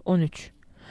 13.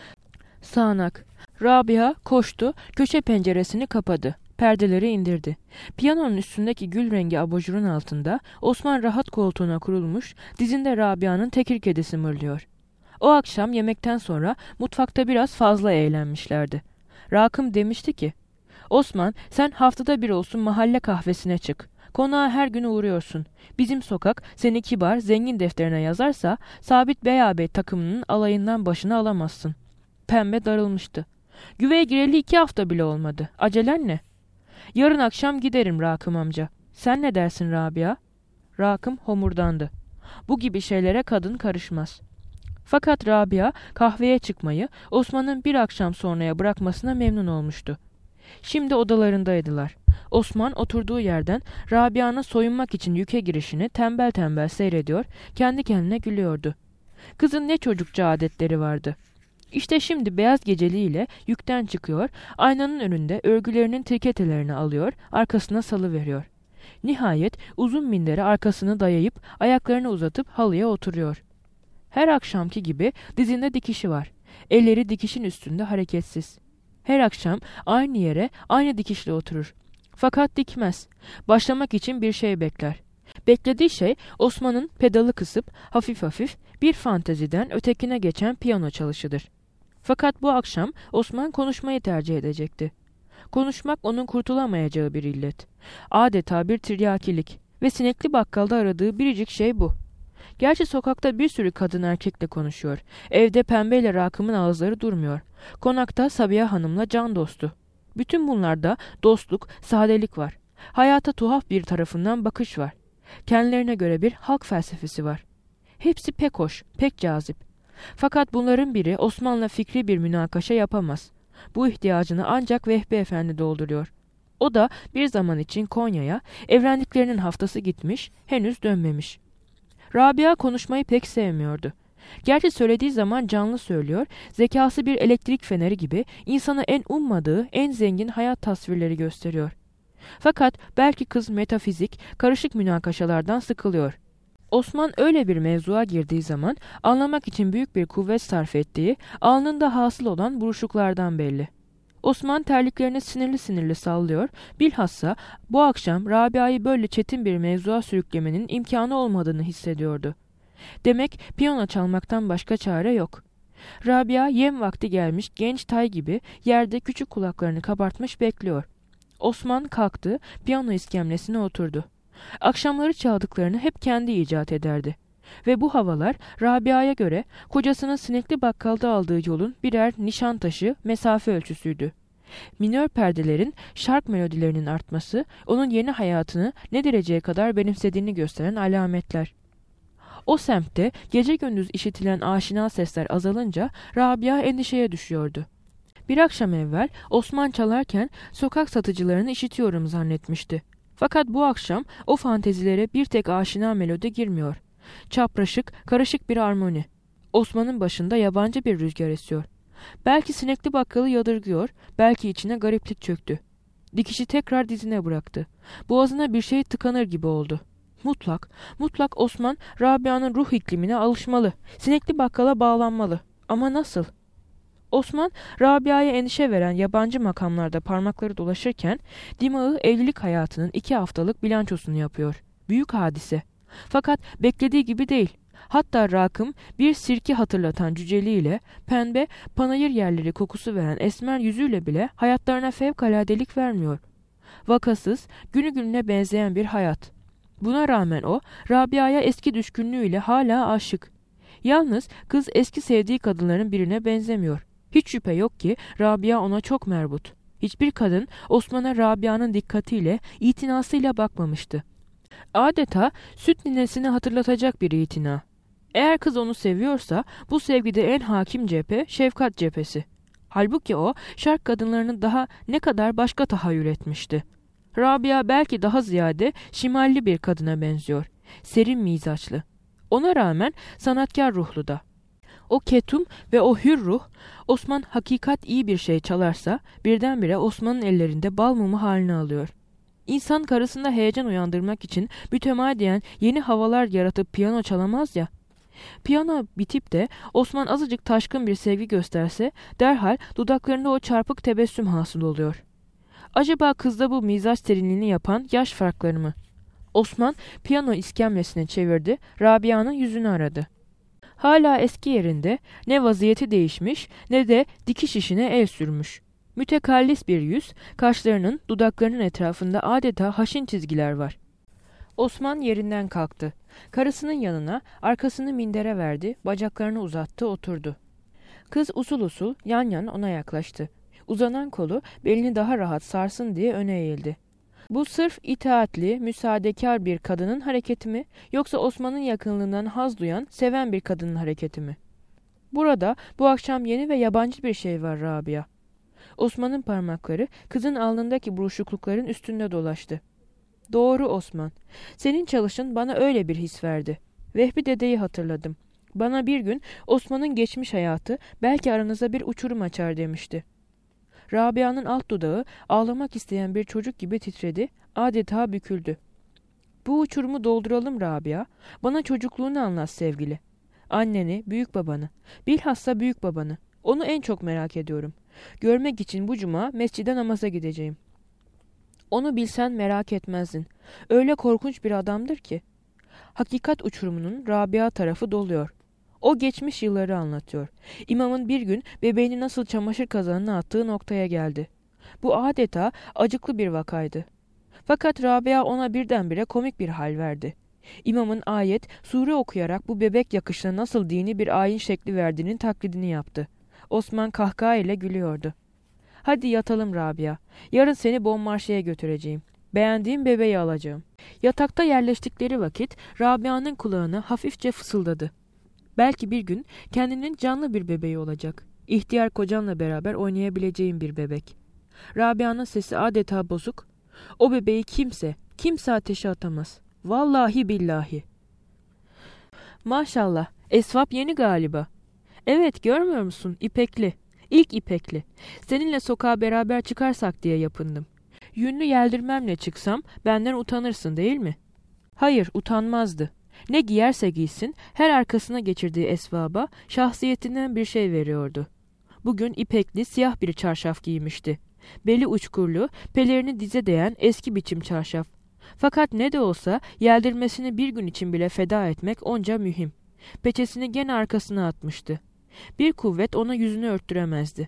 Sağanak. Rabia koştu, köşe penceresini kapadı. Perdeleri indirdi. Piyanonun üstündeki gül rengi abajurun altında Osman rahat koltuğuna kurulmuş, dizinde Rabia'nın tekir kedisi mırlıyor. O akşam yemekten sonra mutfakta biraz fazla eğlenmişlerdi. Rakım demişti ki, "Osman, sen haftada bir olsun mahalle kahvesine çık. Konağa her gün uğruyorsun. Bizim sokak seni kibar, zengin defterine yazarsa Sabit Bey ağabey takımının alayından başına alamazsın." Pembe darılmıştı. "Güveye gireli 2 hafta bile olmadı. Acelen ne?" "Yarın akşam giderim Rakım amca. Sen ne dersin Rabia?" Rakım homurdandı. Bu gibi şeylere kadın karışmaz. Fakat Rabia kahveye çıkmayı Osman'ın bir akşam sonraya bırakmasına memnun olmuştu. Şimdi odalarındaydılar. Osman oturduğu yerden Rabia'nın soyunmak için yüke girişini tembel tembel seyrediyor, kendi kendine gülüyordu. Kızın ne çocukça adetleri vardı. İşte şimdi beyaz geceliğiyle yükten çıkıyor, aynanın önünde örgülerinin tirketelerini alıyor, arkasına salıveriyor. Nihayet uzun mindere arkasını dayayıp ayaklarını uzatıp halıya oturuyor. Her akşamki gibi dizinde dikişi var. Elleri dikişin üstünde hareketsiz. Her akşam aynı yere aynı dikişle oturur. Fakat dikmez. Başlamak için bir şey bekler. Beklediği şey Osman'ın pedalı kısıp hafif hafif bir fanteziden ötekine geçen piyano çalışıdır. Fakat bu akşam Osman konuşmayı tercih edecekti. Konuşmak onun kurtulamayacağı bir illet. Adeta bir tiryakilik ve sinekli bakkalda aradığı biricik şey bu. Gerçi sokakta bir sürü kadın erkekle konuşuyor. Evde Pembeyle Rakım'ın ağızları durmuyor. Konakta Sabiha Hanım'la can dostu. Bütün bunlarda dostluk, sadelik var. Hayata tuhaf bir tarafından bakış var. Kendilerine göre bir halk felsefesi var. Hepsi pek hoş, pek cazip. Fakat bunların biri Osman'la fikri bir münakaşa yapamaz. Bu ihtiyacını ancak Vehbi Efendi dolduruyor. O da bir zaman için Konya'ya, evlendiklerinin haftası gitmiş, henüz dönmemiş. Rabia konuşmayı pek sevmiyordu. Gerçi söylediği zaman canlı söylüyor, zekası bir elektrik feneri gibi insana en ummadığı, en zengin hayat tasvirleri gösteriyor. Fakat belki kız metafizik, karışık münakaşalardan sıkılıyor. Osman öyle bir mevzuya girdiği zaman anlamak için büyük bir kuvvet sarf ettiği, alnında hasıl olan buruşuklardan belli. Osman terliklerini sinirli sinirli sallıyor, bilhassa bu akşam Rabia'yı böyle çetin bir mevzuya sürüklemenin imkanı olmadığını hissediyordu. Demek piyano çalmaktan başka çare yok. Rabia yem vakti gelmiş genç tay gibi yerde küçük kulaklarını kabartmış bekliyor. Osman kalktı, piyano iskemlesine oturdu. Akşamları çaldıklarını hep kendi icat ederdi. Ve bu havalar Rabia'ya göre kocasının sinekli bakkalda aldığı yolun birer nişan taşı, mesafe ölçüsüydü. Minör perdelerin şark melodilerinin artması onun yeni hayatını ne dereceye kadar benimsediğini gösteren alametler. O semtte gece gündüz işitilen aşina sesler azalınca Rabia endişeye düşüyordu. Bir akşam evvel Osman çalarken sokak satıcılarını işitiyorum zannetmişti. Fakat bu akşam o fantezilere bir tek aşina melodi girmiyor. Çapraşık, karışık bir armoni. Osman'ın başında yabancı bir rüzgar esiyor. Belki sinekli bakkalı yadırgıyor, belki içine gariplik çöktü. Dikişi tekrar dizine bıraktı. Boğazına bir şey tıkanır gibi oldu. Mutlak Osman, Rabia'nın ruh iklimine alışmalı. Sinekli bakkala bağlanmalı. Ama nasıl? Osman, Rabia'ya endişe veren yabancı makamlarda parmakları dolaşırken, dimağı evlilik hayatının 2 haftalık bilançosunu yapıyor. Büyük hadise. Fakat beklediği gibi değil. Hatta Rakım bir sirki hatırlatan cüceliğiyle, pembe, panayır yerleri kokusu veren esmer yüzüyle bile hayatlarına fevkaladelik vermiyor. Vakasız, günü gününe benzeyen bir hayat. Buna rağmen o, Rabia'ya eski düşkünlüğüyle hala aşık. Yalnız kız eski sevdiği kadınların birine benzemiyor. Hiç şüphe yok ki Rabia ona çok merbut. Hiçbir kadın Osman'a Rabia'nın dikkatiyle, itinasıyla bakmamıştı. Adeta süt ninesini hatırlatacak bir itina. Eğer kız onu seviyorsa bu sevgide en hakim cephe şefkat cephesi. Halbuki o şark kadınlarını daha ne kadar başka tahayyül etmişti. Rabia belki daha ziyade şimalli bir kadına benziyor. Serin mizaçlı. Ona rağmen sanatkar ruhlu da. O ketum ve o hür ruh, Osman hakikat iyi bir şey çalarsa birdenbire Osman'ın ellerinde bal mumu halini alıyor. İnsan karısında heyecan uyandırmak için mütemadiyen yeni havalar yaratıp piyano çalamaz ya. Piyano bitip de Osman azıcık taşkın bir sevgi gösterse derhal dudaklarında o çarpık tebessüm hasıl oluyor. Acaba kızda bu mizaç serinliğini yapan yaş farkları mı? Osman piyano iskemlesine çevirdi, Rabia'nın yüzünü aradı. Hala eski yerinde, ne vaziyeti değişmiş ne de dikiş işine el sürmüş. Mütekallis bir yüz, kaşlarının, dudaklarının etrafında adeta haşin çizgiler var. Osman yerinden kalktı. Karısının yanına arkasını mindere verdi, bacaklarını uzattı, oturdu. Kız usul usul yan yan ona yaklaştı. Uzanan kolu belini daha rahat sarsın diye öne eğildi. Bu sırf itaatli, müsaadekar bir kadının hareketi mi, yoksa Osman'ın yakınlığından haz duyan, seven bir kadının hareketi mi? Burada bu akşam yeni ve yabancı bir şey var Rabia. Osman'ın parmakları kızın alnındaki buruşuklukların üstünde dolaştı. Doğru Osman. Senin çalışın bana öyle bir his verdi. Vehbi dedeyi hatırladım. Bana bir gün Osman'ın geçmiş hayatı belki aranıza bir uçurum açar demişti. Rabia'nın alt dudağı ağlamak isteyen bir çocuk gibi titredi, adeta büküldü. Bu uçurumu dolduralım Rabia. Bana çocukluğunu anlat sevgili. Anneni, büyük babanı, bilhassa büyük babanı. Onu en çok merak ediyorum. Görmek için bu cuma mescide namaza gideceğim. Onu bilsen merak etmezdin. Öyle korkunç bir adamdır ki. Hakikat uçurumunun Rabia tarafı doluyor. O geçmiş yılları anlatıyor. İmamın bir gün bebeğini nasıl çamaşır kazanına attığı noktaya geldi. Bu adeta acıklı bir vakaydı. Fakat Rabia ona birdenbire komik bir hal verdi. İmamın ayet, sure okuyarak bu bebek yakışına nasıl dini bir ayin şekli verdiğinin taklidini yaptı. Osman kahkaha ile gülüyordu. Hadi yatalım Rabia. Yarın seni Bonmarşe'ye götüreceğim. Beğendiğim bebeği alacağım. Yatakta yerleştikleri vakit Rabia'nın kulağına hafifçe fısıldadı. Belki bir gün kendinin canlı bir bebeği olacak. İhtiyar kocanla beraber oynayabileceğim bir bebek. Rabia'nın sesi adeta bozuk. O bebeği kimse ateşe atamaz. Vallahi billahi. Maşallah, esvap yeni galiba. Evet, görmüyor musun? İpekli. İlk ipekli. Seninle sokağa beraber çıkarsak diye yapındım. Yünlü yeldirmemle çıksam benden utanırsın değil mi? Hayır, utanmazdı. Ne giyerse giysin, her arkasına geçirdiği esvaba şahsiyetinden bir şey veriyordu. Bugün ipekli siyah bir çarşaf giymişti. Beli uçkurlu, pelerini dize değen eski biçim çarşaf. Fakat ne de olsa yeldirmesini bir gün için bile feda etmek onca mühim. Peçesini gene arkasına atmıştı. Bir kuvvet ona yüzünü örttüremezdi.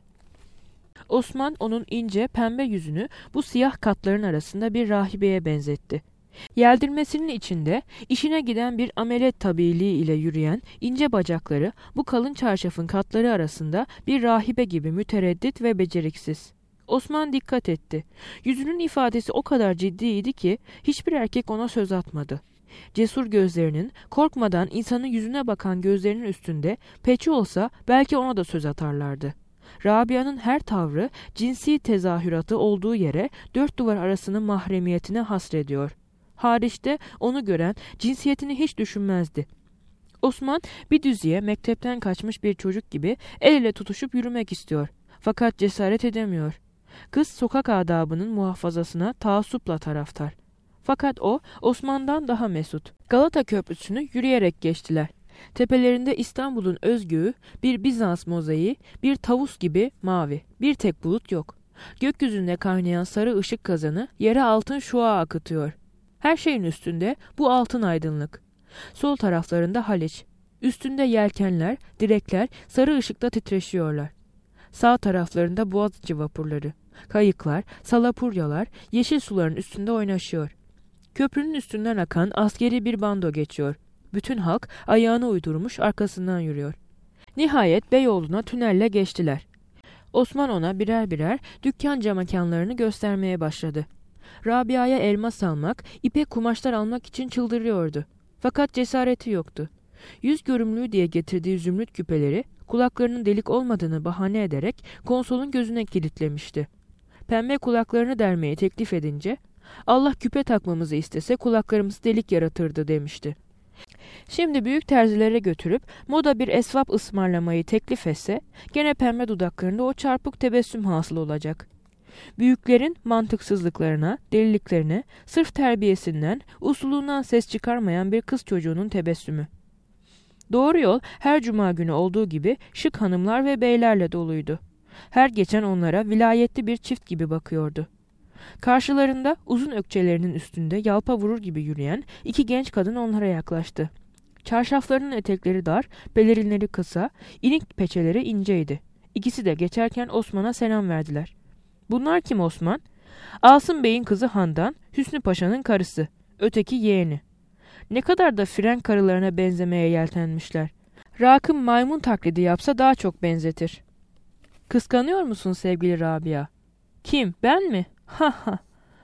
Osman onun ince, pembe yüzünü bu siyah katların arasında bir rahibeye benzetti. Yeldirmesinin içinde işine giden bir amelet tabiiliği ile yürüyen ince bacakları bu kalın çarşafın katları arasında bir rahibe gibi mütereddit ve beceriksiz. Osman dikkat etti. Yüzünün ifadesi o kadar ciddiydi ki hiçbir erkek ona söz atmadı. Cesur gözlerinin, korkmadan insanın yüzüne bakan gözlerinin üstünde peçi olsa belki ona da söz atarlardı. Rabia'nın her tavrı cinsi tezahüratı olduğu yere dört duvar arasının mahremiyetine hasrediyor. Hariçte onu gören cinsiyetini hiç düşünmezdi. Osman bir düzeye mektepten kaçmış bir çocuk gibi el ele tutuşup yürümek istiyor. Fakat cesaret edemiyor. Kız sokak adabının muhafazasına taassupla taraftar. Fakat o Osman'dan daha mesut. Galata Köprüsü'nü yürüyerek geçtiler. Tepelerinde İstanbul'un özgüğü, bir Bizans mozaiği, bir tavus gibi mavi. Bir tek bulut yok. Gökyüzünde kaynayan sarı ışık kazanı yere altın şua akıtıyor. Her şeyin üstünde bu altın aydınlık. Sol taraflarında Haliç. Üstünde yelkenler, direkler sarı ışıkta titreşiyorlar. Sağ taraflarında Boğaziçi vapurları. Kayıklar, salapuryalar yeşil suların üstünde oynaşıyor. Köprünün üstünden akan askeri bir bando geçiyor. Bütün halk ayağını uydurmuş arkasından yürüyor. Nihayet Beyoğlu'na tünelle geçtiler. Osman ona birer birer dükkan camakanlarını göstermeye başladı. Rabia'ya elmas almak, ipek kumaşlar almak için çıldırıyordu. Fakat cesareti yoktu. Yüz görümlüğü diye getirdiği zümrüt küpeleri kulaklarının delik olmadığını bahane ederek konsolun gözüne kilitlemişti. Pembe kulaklarını delmeyi teklif edince Allah küpe takmamızı istese kulaklarımızı delik yaratırdı demişti. Şimdi büyük terzilere götürüp moda bir esvap ısmarlamayı teklif etse gene pembe dudaklarında o çarpık tebessüm hasıl olacak. Büyüklerin mantıksızlıklarına, deliliklerine, sırf terbiyesinden, usulundan ses çıkarmayan bir kız çocuğunun tebessümü. Doğru yol her cuma günü olduğu gibi şık hanımlar ve beylerle doluydu. Her geçen onlara vilayetli bir çift gibi bakıyordu. Karşılarında uzun ökçelerinin üstünde yalpa vurur gibi yürüyen iki genç kadın onlara yaklaştı. Çarşaflarının etekleri dar, pelerinleri kısa, inik peçeleri inceydi. İkisi de geçerken Osman'a selam verdiler. "Bunlar kim Osman?" "Asım Bey'in kızı Handan, Hüsnü Paşa'nın karısı. Öteki yeğeni." Ne kadar da frenk karılarına benzemeye yeltenmişler. Rakım maymun taklidi yapsa daha çok benzetir. "Kıskanıyor musun sevgili Rabia?" "Kim, ben mi? Ha ha."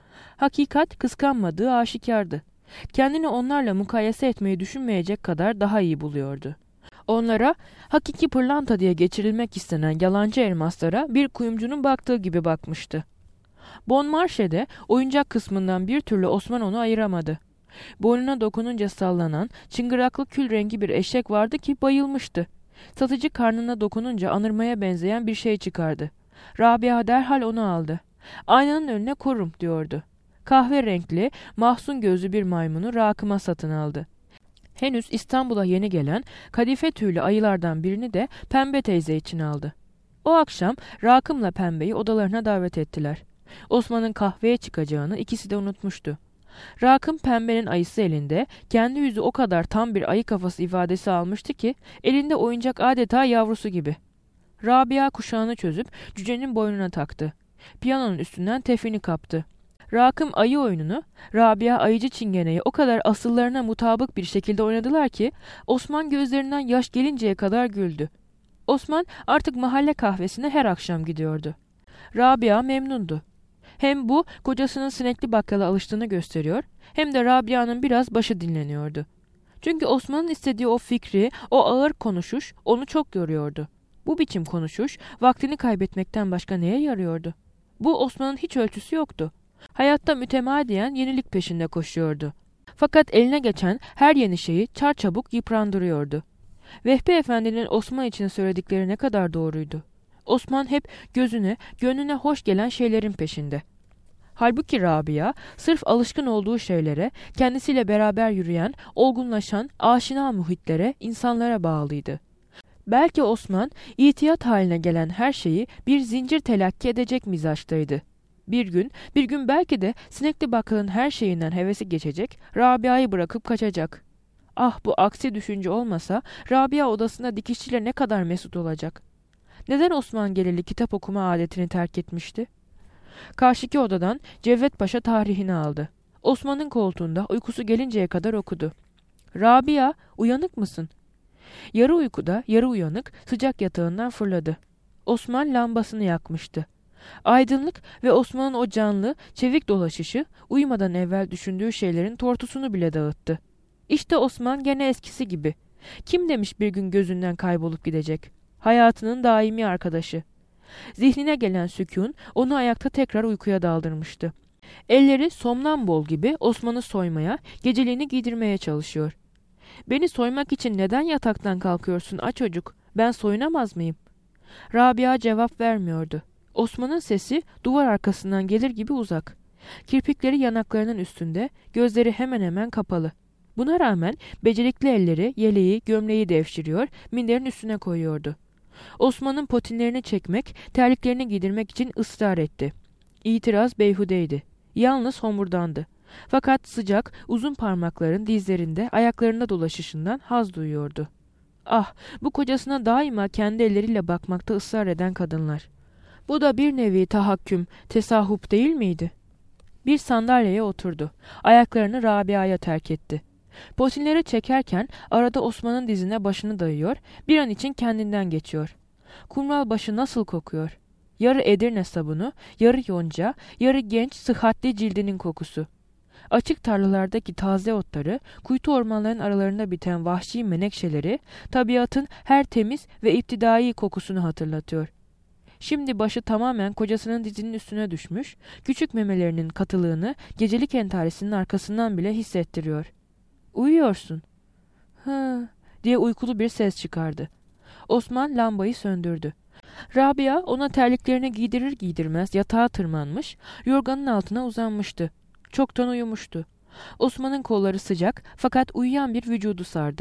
Hakikat kıskanmadığı aşikardı. Kendini onlarla mukayese etmeyi düşünmeyecek kadar daha iyi buluyordu. Onlara hakiki pırlanta diye geçirilmek istenen yalancı elmaslara bir kuyumcunun baktığı gibi bakmıştı. Bon Marche'de oyuncak kısmından bir türlü Osman onu ayıramadı. Boynuna dokununca sallanan, çıngıraklı kül rengi bir eşek vardı ki bayılmıştı. Satıcı karnına dokununca anırmaya benzeyen bir şey çıkardı. Rabia derhal onu aldı. "Aynanın önüne korum," diyordu. Kahve renkli, mahzun gözlü bir maymunu Rakım'a satın aldı. Henüz İstanbul'a yeni gelen kadife tüylü ayılardan birini de Pembe teyze için aldı. O akşam Rakım'la Pembe'yi odalarına davet ettiler. Osman'ın kahveye çıkacağını ikisi de unutmuştu. Rakım Pembe'nin ayısı elinde, kendi yüzü o kadar tam bir ayı kafası ifadesi almıştı ki elinde oyuncak adeta yavrusu gibi. Rabia kuşağını çözüp cücenin boynuna taktı. Piyanonun üstünden tefini kaptı. Rakım ayı oyununu, Rabia ayıcı çingeneyi o kadar asıllarına mutabık bir şekilde oynadılar ki Osman gözlerinden yaş gelinceye kadar güldü. Osman artık mahalle kahvesine her akşam gidiyordu. Rabia memnundu. Hem bu kocasının sinekli bakkala alıştığını gösteriyor, hem de Rabia'nın biraz başı dinleniyordu. Çünkü Osman'ın istediği o fikri, o ağır konuşuş onu çok yoruyordu. Bu biçim konuşuş vaktini kaybetmekten başka neye yarıyordu? Bu Osman'ın hiç ölçüsü yoktu. Hayatta mütemadiyen yenilik peşinde koşuyordu. Fakat eline geçen her yeni şeyi çarçabuk yıprandırıyordu. Vehbi Efendi'nin Osman için söyledikleri ne kadar doğruydu. Osman hep gözüne, gönlüne hoş gelen şeylerin peşinde. Halbuki Rabia, sırf alışkın olduğu şeylere, kendisiyle beraber yürüyen, olgunlaşan, aşina muhitlere, insanlara bağlıydı. Belki Osman, itiyat haline gelen her şeyi bir zincir telakki edecek mizaçtaydı. Bir gün belki de sinekli bakkalın her şeyinden hevesi geçecek, Rabia'yı bırakıp kaçacak. Ah, bu aksi düşünce olmasa Rabia odasında dikişçiyle ne kadar mesut olacak. Neden Osman Geleli kitap okuma adetini terk etmişti? Karşıki odadan Cevdet Paşa tarihini aldı. Osman'ın koltuğunda uykusu gelinceye kadar okudu. "Rabia, uyanık mısın?" Yarı uykuda, yarı uyanık sıcak yatağından fırladı. Osman lambasını yakmıştı. Aydınlık ve Osman'ın o canlı, çevik dolaşışı uyumadan evvel düşündüğü şeylerin tortusunu bile dağıttı. İşte Osman gene eskisi gibi. Kim demiş bir gün gözünden kaybolup gidecek? Hayatının daimi arkadaşı. Zihnine gelen sükûn onu ayakta tekrar uykuya daldırmıştı. Elleri somnambol gibi Osman'ı soymaya, geceliğini giydirmeye çalışıyor. "Beni soymak için neden yataktan kalkıyorsun çocuk? Ben soyunamaz mıyım?" Rabia cevap vermiyordu. Osman'ın sesi duvar arkasından gelir gibi uzak. Kirpikleri yanaklarının üstünde, gözleri hemen hemen kapalı. Buna rağmen becerikli elleri yeleği, gömleği devşiriyor, minderin üstüne koyuyordu. Osman'ın potinlerini çekmek, terliklerini giydirmek için ısrar etti. İtiraz beyhudeydi. Yalnız homurdandı. Fakat sıcak, uzun parmakların dizlerinde, ayaklarında dolaşışından haz duyuyordu. Ah, bu kocasına daima kendi elleriyle bakmakta ısrar eden kadınlar. Bu da bir nevi tahakküm, tesahup değil miydi? Bir sandalyeye oturdu. Ayaklarını Rabia'ya terk etti. Potinleri çekerken arada Osman'ın dizine başını dayıyor, bir an için kendinden geçiyor. Kumral başı nasıl kokuyor? Yarı Edirne sabunu, yarı yonca, yarı genç, sıhhatli cildinin kokusu. Açık tarlalardaki taze otları, kuytu ormanların aralarında biten vahşi menekşeleri, tabiatın her temiz ve iptidai kokusunu hatırlatıyor. Şimdi başı tamamen kocasının dizinin üstüne düşmüş, küçük memelerinin katılığını gecelik entaresinin arkasından bile hissettiriyor. "Uyuyorsun." "Hı," diye uykulu bir ses çıkardı. Osman lambayı söndürdü. Rabia ona terliklerini giydirir giydirmez yatağa tırmanmış, yorganın altına uzanmıştı. Çoktan uyumuştu. Osman'ın kolları sıcak fakat uyuyan bir vücudu sardı.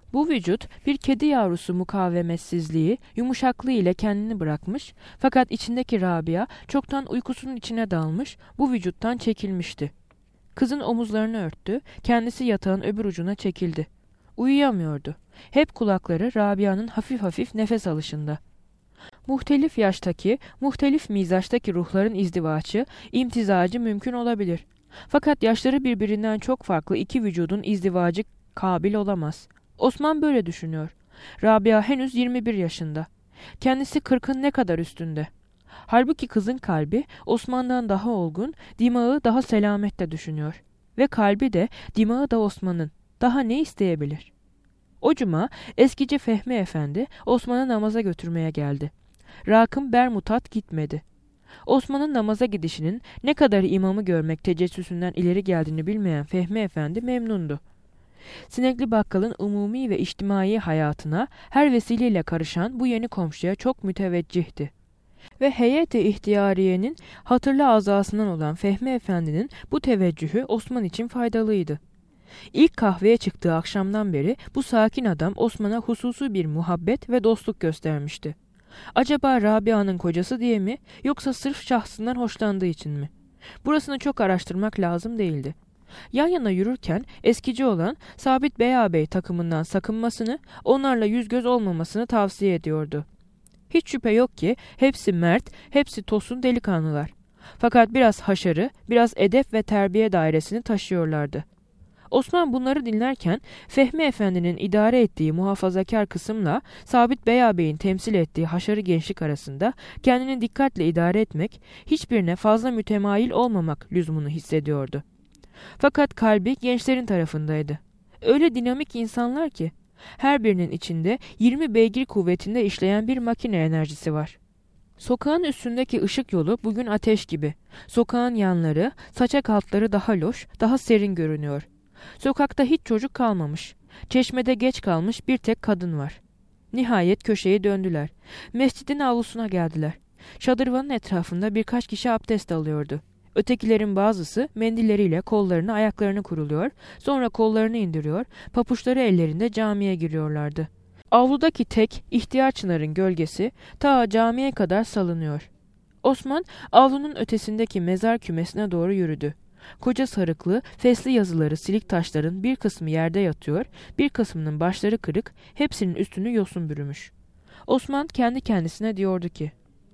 Bu vücut bir kedi yavrusu mukavemetsizliği, yumuşaklığı ile kendini bırakmış fakat içindeki Rabia çoktan uykusunun içine dalmış, bu vücuttan çekilmişti. Kızın omuzlarını örttü, kendisi yatağın öbür ucuna çekildi. Uyuyamıyordu. Hep kulakları Rabia'nın hafif hafif nefes alışında. Muhtelif yaştaki, muhtelif mizaçtaki ruhların izdivaçı, imtizacı mümkün olabilir. Fakat yaşları birbirinden çok farklı iki vücudun izdivacı kabil olamaz. Osman böyle düşünüyor. Rabia henüz 21 yaşında. Kendisi 40'ın ne kadar üstünde. Halbuki kızın kalbi Osman'dan daha olgun, dimağı daha selamette düşünüyor. Ve kalbi de, dimağı da Osman'ın. Daha ne isteyebilir? O cuma eskici Fehmi Efendi Osman'ı namaza götürmeye geldi. Rakım Bermutat gitmedi. Osman'ın namaza gidişinin ne kadar imamı görmek tecessüsünden ileri geldiğini bilmeyen Fehmi Efendi memnundu. Sinekli bakkalın umumi ve içtimai hayatına her vesileyle karışan bu yeni komşuya çok müteveccihti. Ve heyet-i ihtiyariyenin hatırlı azasından olan Fehmi Efendi'nin bu teveccühü Osman için faydalıydı. İlk kahveye çıktığı akşamdan beri bu sakin adam Osman'a hususi bir muhabbet ve dostluk göstermişti. Acaba Rabia'nın kocası diye mi, yoksa sırf şahsından hoşlandığı için mi? Burasını çok araştırmak lazım değildi. Yan yana yürürken eskici olan Sabit Bey ağabey takımından sakınmasını, onlarla yüz göz olmamasını tavsiye ediyordu. Hiç şüphe yok ki hepsi mert, hepsi tosun delikanlılar. Fakat biraz haşarı, biraz edep ve terbiye dairesini taşıyorlardı. Osman bunları dinlerken Fehmi Efendi'nin idare ettiği muhafazakar kısımla Sabit Bey ağabeyin temsil ettiği haşarı gençlik arasında kendini dikkatle idare etmek, hiçbirine fazla mütemayil olmamak lüzumunu hissediyordu. Fakat kalbi gençlerin tarafındaydı. Öyle dinamik insanlar ki her birinin içinde 20 beygir kuvvetinde işleyen bir makine enerjisi var. Sokağın üstündeki ışık yolu bugün ateş gibi. Sokağın yanları, saçak altları daha loş, daha serin görünüyor. Sokakta hiç çocuk kalmamış. Çeşmede geç kalmış bir tek kadın var. Nihayet köşeyi döndüler. Mescidin avlusuna geldiler. Şadırvanın etrafında birkaç kişi abdest alıyordu. Ötekilerin bazısı mendilleriyle kollarını ayaklarını kuruluyor, sonra kollarını indiriyor, papuçları ellerinde camiye giriyorlardı. Avludaki tek ihtiyar çınarın gölgesi ta camiye kadar salınıyor. Osman avlunun ötesindeki mezar kümesine doğru yürüdü. Koca sarıklı, fesli yazıları silik taşların bir kısmı yerde yatıyor, bir kısmının başları kırık, hepsinin üstünü yosun bürümüş. Osman kendi kendisine diyordu ki,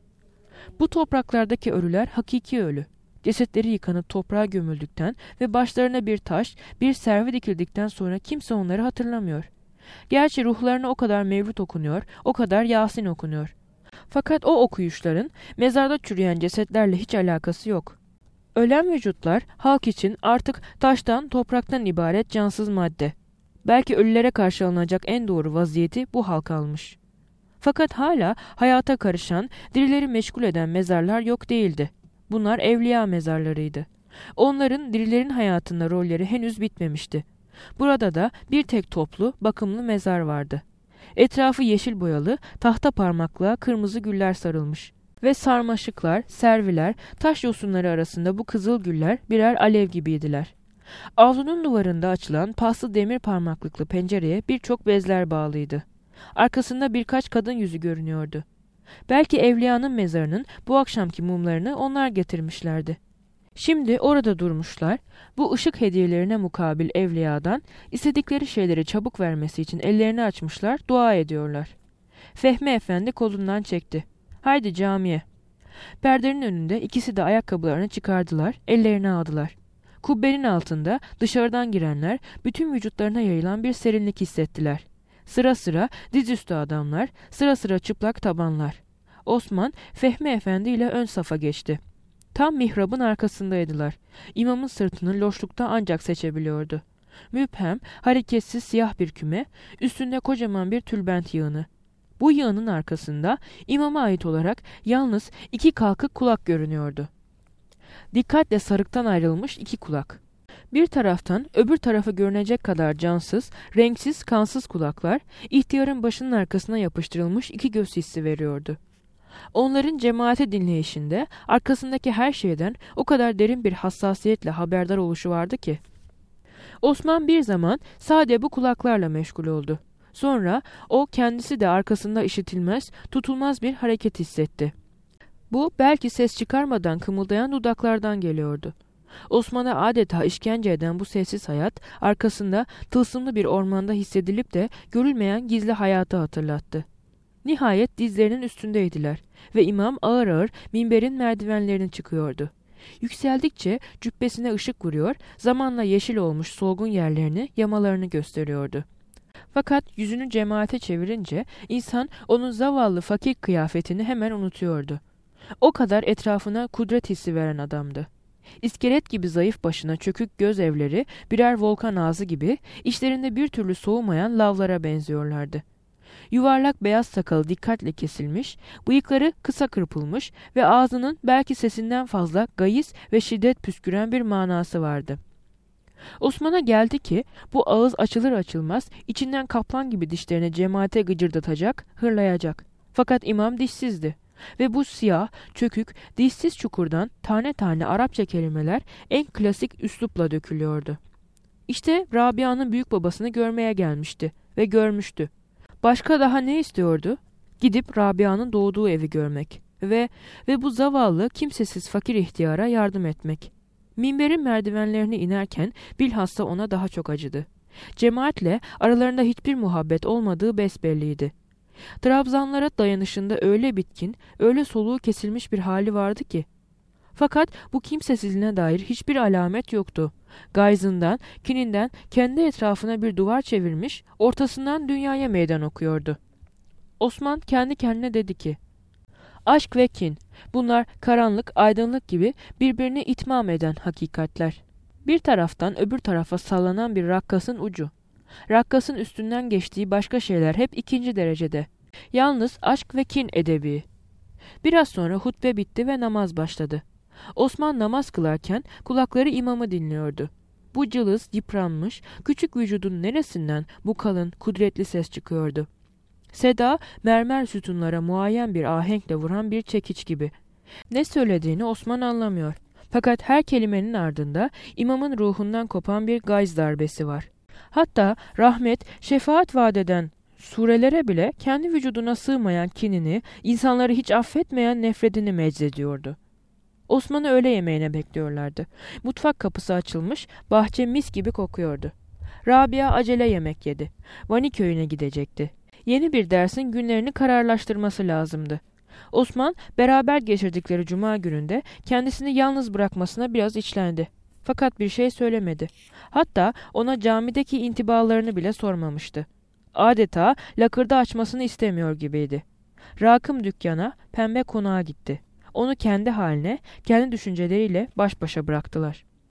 bu topraklardaki ölüler hakiki ölü. Cesetleri yıkanıp toprağa gömüldükten ve başlarına bir taş, bir servi dikildikten sonra kimse onları hatırlamıyor. Gerçi ruhlarına o kadar mevlüt okunuyor, o kadar Yasin okunuyor. Fakat o okuyuşların mezarda çürüyen cesetlerle hiç alakası yok. Ölen vücutlar halk için artık taştan, topraktan ibaret cansız madde. Belki ölülere karşı alınacak en doğru vaziyeti bu halk almış. Fakat hala hayata karışan, dirileri meşgul eden mezarlar yok değildi. Bunlar evliya mezarlarıydı. Onların dirilerin hayatında rolleri henüz bitmemişti. Burada da bir tek toplu, bakımlı mezar vardı. Etrafı yeşil boyalı, tahta parmaklığa kırmızı güller sarılmış. Ve sarmaşıklar, serviler, taş yosunları arasında bu kızıl güller birer alev gibiydiler. Avlunun duvarında açılan paslı demir parmaklıklı pencereye birçok bezler bağlıydı. Arkasında birkaç kadın yüzü görünüyordu. Belki evliyanın mezarının bu akşamki mumlarını onlar getirmişlerdi. Şimdi orada durmuşlar, bu ışık hediyelerine mukabil evliyadan istedikleri şeyleri çabuk vermesi için ellerini açmışlar, dua ediyorlar. Fehmi Efendi kolundan çekti. Haydi camiye. Perdenin önünde ikisi de ayakkabılarını çıkardılar, ellerini aldılar. Kubbenin altında dışarıdan girenler bütün vücutlarına yayılan bir serinlik hissettiler. Sıra sıra dizüstü adamlar, sıra sıra çıplak tabanlar. Osman, Fehmi Efendi ile ön safa geçti. Tam mihrabın arkasındaydılar. İmamın sırtını loşlukta ancak seçebiliyordu. Müphem, hareketsiz siyah bir küme, üstünde kocaman bir tülbent yığını. Bu yığının arkasında imama ait olarak yalnız 2 kalkık kulak görünüyordu. Dikkatle sarıktan ayrılmış 2 kulak. Bir taraftan öbür tarafa görünecek kadar cansız, renksiz, kansız kulaklar, ihtiyarın başının arkasına yapıştırılmış 2 göz hissi veriyordu. Onların cemaati dinleyişinde arkasındaki her şeyden o kadar derin bir hassasiyetle haberdar oluşu vardı ki. Osman bir zaman sade bu kulaklarla meşgul oldu. Sonra o kendisi de arkasında işitilmez, tutulmaz bir hareket hissetti. Bu belki ses çıkarmadan kımıldayan dudaklardan geliyordu. Osman'a adeta işkence eden bu sessiz hayat arkasında tılsımlı bir ormanda hissedilip de görülmeyen gizli hayatı hatırlattı. Nihayet dizlerinin üstündeydiler ve imam ağır ağır minberin merdivenlerini çıkıyordu. Yükseldikçe cübbesine ışık vuruyor, zamanla yeşil olmuş solgun yerlerini, yamalarını gösteriyordu. Fakat yüzünü cemaate çevirince insan onun zavallı fakir kıyafetini hemen unutuyordu. O kadar etrafına kudret hissi veren adamdı. İskelet gibi zayıf başına çökük göz evleri birer volkan ağzı gibi içlerinde bir türlü soğumayan lavlara benziyorlardı. Yuvarlak beyaz sakalı dikkatle kesilmiş, bıyıkları kısa kırpılmış ve ağzının belki sesinden fazla gayis ve şiddet püsküren bir manası vardı. Osman'a geldi ki bu ağız açılır açılmaz içinden kaplan gibi dişlerini cemaate gıcırdatacak, hırlayacak. Fakat imam dişsizdi ve bu siyah, çökük, dişsiz çukurdan tane tane Arapça kelimeler en klasik üslupla dökülüyordu. İşte Rabia'nın büyük babasını görmeye gelmişti ve görmüştü. Başka daha ne istiyordu? Gidip Rabia'nın doğduğu evi görmek ve bu zavallı kimsesiz fakir ihtiyara yardım etmek. Minberin merdivenlerini inerken bilhassa ona daha çok acıdı. Cemaatle aralarında hiçbir muhabbet olmadığı besbelliydi. Trabzanlara dayanışında öyle bitkin, öyle soluğu kesilmiş bir hali vardı ki. Fakat bu kimsesizliğine dair hiçbir alamet yoktu. Gayzından, kininden kendi etrafına bir duvar çevirmiş, ortasından dünyaya meydan okuyordu. Osman kendi kendine dedi ki, aşk ve kin, bunlar karanlık, aydınlık gibi birbirini itmam eden hakikatler. Bir taraftan öbür tarafa sallanan bir rakkasın ucu. Rakkasın üstünden geçtiği başka şeyler hep ikinci derecede. Yalnız aşk ve kin edebi. Biraz sonra hutbe bitti ve namaz başladı. Osman namaz kılarken kulakları imamı dinliyordu. Bu cılız, yıpranmış, küçük vücudun neresinden bu kalın, kudretli ses çıkıyordu? Seda, mermer sütunlara muayyen bir ahenkle vuran bir çekiç gibi. Ne söylediğini Osman anlamıyor. Fakat her kelimenin ardında imamın ruhundan kopan bir gayz darbesi var. Hatta rahmet, şefaat vaat eden surelere bile kendi vücuduna sığmayan kinini, insanları hiç affetmeyen nefretini meczediyordu. Osman'ı öğle yemeğine bekliyorlardı. Mutfak kapısı açılmış, bahçe mis gibi kokuyordu. Rabia acele yemek yedi. Vani köyüne gidecekti. Yeni bir dersin günlerini kararlaştırması lazımdı. Osman beraber geçirdikleri cuma gününde kendisini yalnız bırakmasına biraz içlendi. Fakat bir şey söylemedi. Hatta ona camideki intibalarını bile sormamıştı. Adeta lakırdı açmasını istemiyor gibiydi. Rakım dükkana, pembe konağa gitti. Onu kendi haline, kendi düşünceleriyle baş başa bıraktılar.